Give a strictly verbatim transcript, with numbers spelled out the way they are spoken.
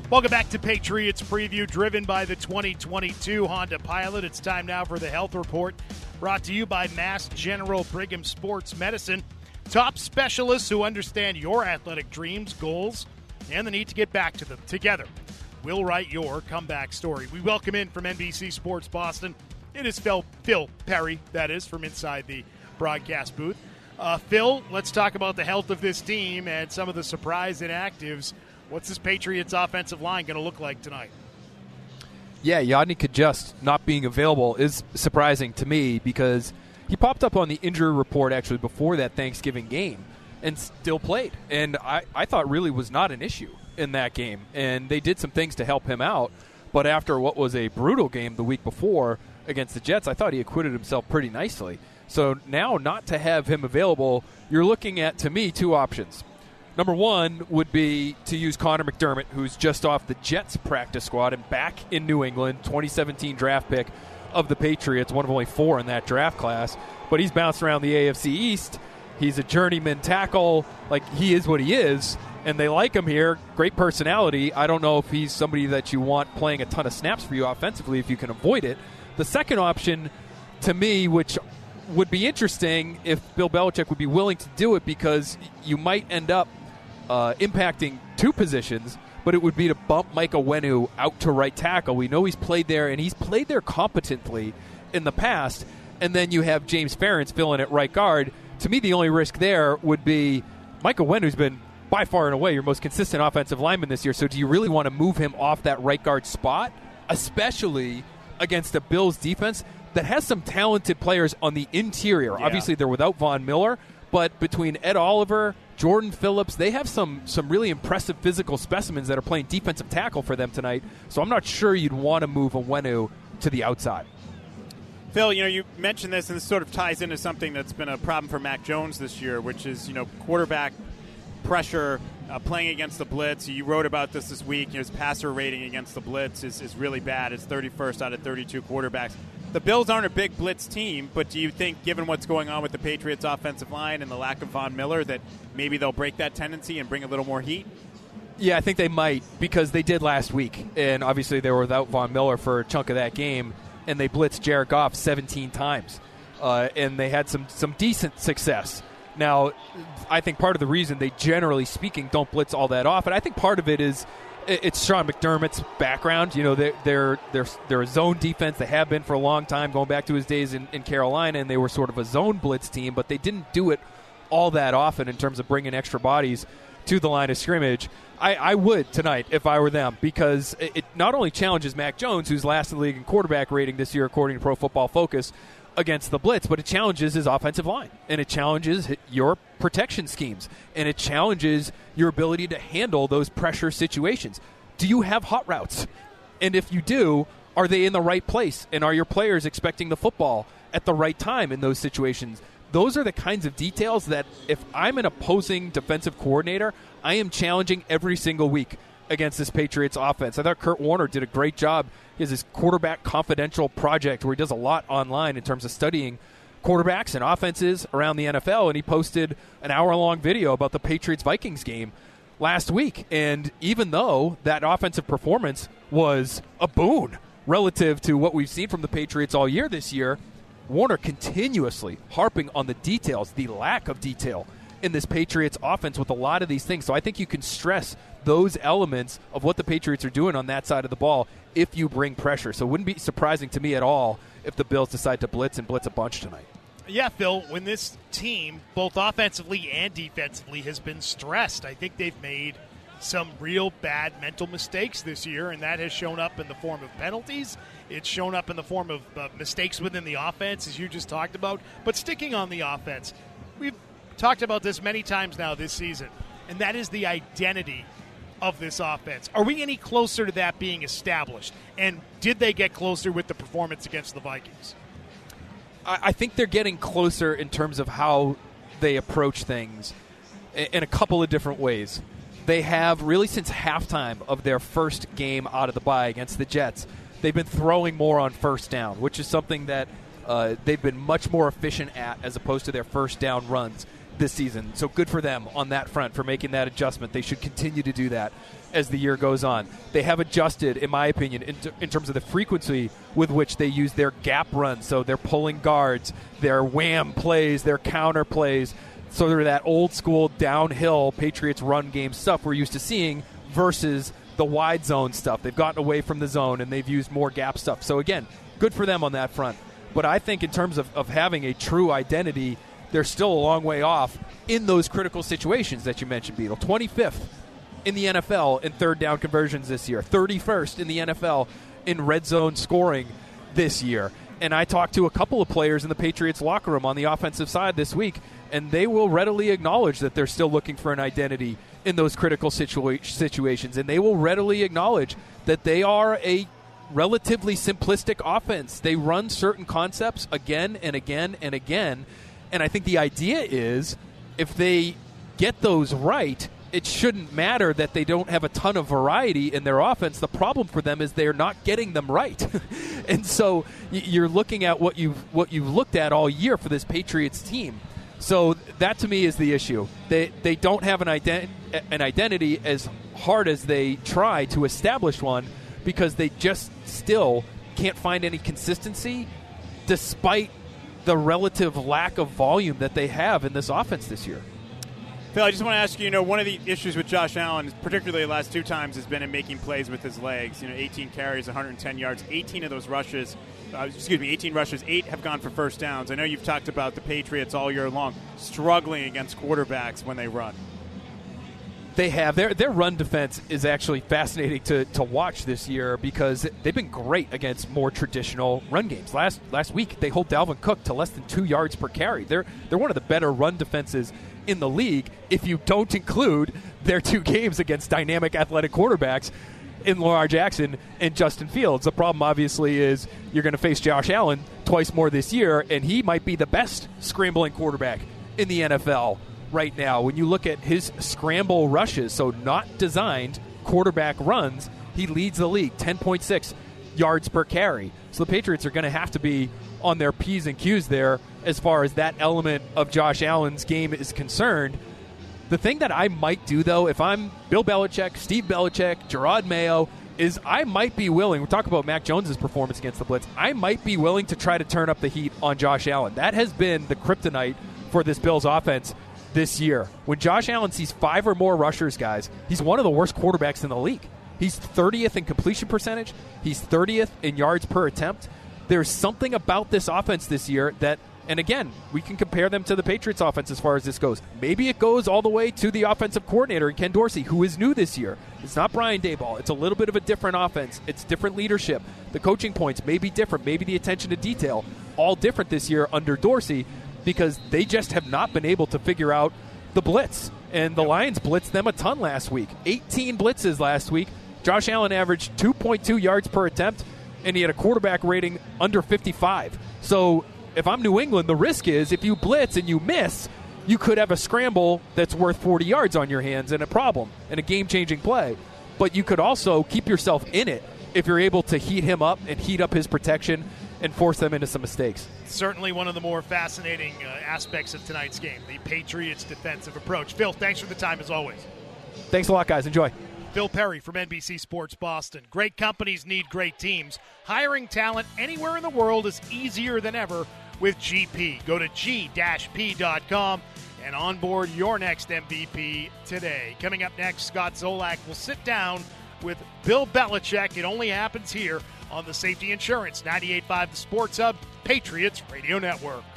Welcome back to Patriots Preview, driven by the twenty twenty-two Honda Pilot. It's time now for the Health Report, brought to you by Mass General Brigham Sports Medicine. Top specialists who understand your athletic dreams, goals, and the need to get back to them. Together, we'll write your comeback story. We welcome in from N B C Sports Boston. It is Phil, Phil Perry, that is, from inside the broadcast booth. Uh, Phil, let's talk about the health of this team and some of the surprise inactives. What's this Patriots offensive line going to look like tonight? Yeah, Yodny Kajust not being available is surprising to me because he popped up on the injury report actually before that Thanksgiving game and still played. And I, I thought really was not an issue in that game. And they did some things to help him out. But after what was a brutal game the week before against the Jets, I thought he acquitted himself pretty nicely. So now not to have him available, you're looking at, to me, two options. Number one would be to use Connor McDermott, who's just off the Jets practice squad and back in New England, twenty seventeen draft pick of the Patriots, one of only four in that draft class. But he's bounced around the A F C East. He's a journeyman tackle. Like, he is what he is, and they like him here. Great personality. I don't know if he's somebody that you want playing a ton of snaps for you offensively if you can avoid it. The second option, to me, which would be interesting if Bill Belichick would be willing to do it, because you might end up Uh, impacting two positions, but it would be to bump Mike Onwenu out to right tackle. We know he's played there, and he's played there competently in the past. And then you have James Ferentz filling at right guard. To me, the only risk there would be Mike Onwenu's been by far and away your most consistent offensive lineman this year. So do you really want to move him off that right guard spot, especially against a Bills defense that has some talented players on the interior? Yeah. Obviously, they're without Von Miller, but between Ed Oliver, Jordan Phillips, they have some some really impressive physical specimens that are playing defensive tackle for them tonight. So I'm not sure you'd want to move Onwenu to the outside. Phil, you know, you mentioned this, and this sort of ties into something that's been a problem for Mac Jones this year, which is, you know, quarterback pressure, uh, playing against the blitz. You wrote about this this week. You know, his passer rating against the blitz is, is really bad. It's thirty-first out of thirty-two quarterbacks. The Bills aren't a big blitz team, but do you think, given what's going on with the Patriots' offensive line and the lack of Von Miller, that maybe they'll break that tendency and bring a little more heat? Yeah, I think they might, because they did last week. And obviously they were without Von Miller for a chunk of that game, and they blitzed Jared Goff seventeen times. Uh, and they had some, some decent success. Now, I think part of the reason they, generally speaking, don't blitz all that often, I think part of it is it's Sean McDermott's background. You know, they're, they're, they're, they're a zone defense. They have been for a long time, going back to his days in, in Carolina, and they were sort of a zone blitz team, but they didn't do it all that often in terms of bringing extra bodies to the line of scrimmage. I, I would tonight if I were them, because it, it not only challenges Mac Jones, who's last in the league in quarterback rating this year according to Pro Football Focus, against the blitz, but it challenges his offensive line, and it challenges your protection schemes, and it challenges your ability to handle those pressure situations. Do you have hot routes? And if you do, are they in the right place? And are your players expecting the football at the right time in those situations? Those are the kinds of details that if I'm an opposing defensive coordinator, I am challenging every single week against this Patriots offense. I thought Kurt Warner did a great job. He has this quarterback confidential project where he does a lot online in terms of studying quarterbacks and offenses around the N F L, and he posted an hour-long video about the Patriots-Vikings game last week. And even though that offensive performance was a boon relative to what we've seen from the Patriots all year this year, Warner continuously harping on the details, the lack of detail in this Patriots offense with a lot of these things. So I think you can stress those elements of what the Patriots are doing on that side of the ball if you bring pressure. So it wouldn't be surprising to me at all if the Bills decide to blitz and blitz a bunch tonight. Yeah, Phil, when this team, both offensively and defensively, has been stressed, I think they've made some real bad mental mistakes this year, and that has shown up in the form of penalties. It's shown up in the form of uh, mistakes within the offense, as you just talked about. But sticking on the offense, we've talked about this many times now this season, and that is the identity of this offense. Are we any closer to that being established? And did they get closer with the performance against the Vikings? I, I think they're getting closer in terms of how they approach things in, in a couple of different ways. They have, really since halftime of their first game out of the bye against the Jets, they've been throwing more on first down, which is something that uh, they've been much more efficient at as opposed to their first down runs. this season. So good for them on that front for making that adjustment. They should continue to do that as the year goes on. They have adjusted, in my opinion, in, t- in terms of the frequency with which they use their gap runs. So they're pulling guards, their wham plays, their counter plays. So they're that old school downhill Patriots run game stuff we're used to seeing versus the wide zone stuff. They've gotten away from the zone and they've used more gap stuff. So again, good for them on that front. But I think in terms of, of having a true identity, they're still a long way off in those critical situations that you mentioned, Beetle. twenty-fifth in the N F L in third down conversions this year. thirty-first in the N F L in red zone scoring this year. And I talked to a couple of players in the Patriots locker room on the offensive side this week, and they will readily acknowledge that they're still looking for an identity in those critical situa- situations. And they will readily acknowledge that they are a relatively simplistic offense. They run certain concepts again and again and again. And I think the idea is if they get those right, it shouldn't matter that they don't have a ton of variety in their offense. The problem for them is they're not getting them right. And so you're looking at what you've, what you've looked at all year for this Patriots team. So that to me is the issue. They they don't have an, ident- an identity as hard as they try to establish one because they just still can't find any consistency despite the relative lack of volume that they have in this offense this year. Phil, I just want to ask you, you know, one of the issues with Josh Allen, particularly the last two times, has been in making plays with his legs. You know, eighteen carries, one hundred ten yards, eighteen of those rushes, uh, excuse me, eighteen rushes, eight have gone for first downs. I know you've talked about the Patriots all year long struggling against quarterbacks when they run. They have. Their their run defense is actually fascinating to, to watch this year because they've been great against more traditional run games. Last last week, they hold Dalvin Cook to less than two yards per carry. They're they're one of the better run defenses in the league if you don't include their two games against dynamic athletic quarterbacks in Lamar Jackson and Justin Fields. The problem, obviously, is you're going to face Josh Allen twice more this year, and he might be the best scrambling quarterback in the N F L right now. When you look at his scramble rushes, so not designed quarterback runs, he leads the league, ten point six yards per carry. So the Patriots are going to have to be on their P's and Q's there as far as that element of Josh Allen's game is concerned. The thing that I might do, though, if I'm Bill Belichick, Steve Belichick, Gerard Mayo, is I might be willing, we're talking about Mac Jones' performance against the Blitz, I might be willing to try to turn up the heat on Josh Allen. That has been the kryptonite for this Bills offense this year. When Josh Allen sees five or more rushers, guys, he's one of the worst quarterbacks in the league. He's thirtieth in completion percentage. He's thirtieth in yards per attempt. There's something about this offense this year that, and again, we can compare them to the Patriots offense as far as this goes. Maybe it goes all the way to the offensive coordinator, Ken Dorsey, who is new this year. It's not Brian Daboll. It's a little bit of a different offense. It's different leadership. The coaching points may be different. Maybe the attention to detail, all different this year under Dorsey because they just have not been able to figure out the blitz. And the Lions blitzed them a ton last week. eighteen blitzes last week. Josh Allen averaged two point two yards per attempt, and he had a quarterback rating under fifty-five. So if I'm New England, the risk is if you blitz and you miss, you could have a scramble that's worth forty yards on your hands and a problem and a game-changing play. But you could also keep yourself in it if you're able to heat him up and heat up his protection and force them into some mistakes. Certainly one of the more fascinating uh, aspects of tonight's game, the Patriots' defensive approach. Phil, thanks for the time as always. Thanks a lot, guys. Enjoy. Phil Perry from N B C Sports Boston. Great companies need great teams. Hiring talent anywhere in the world is easier than ever with G P. Go to G P dot com and onboard your next M V P today. Coming up next, Scott Zolak will sit down with Bill Belichick. It only happens here on the Safety Insurance ninety-eight point five The Sports Hub, Patriots Radio Network.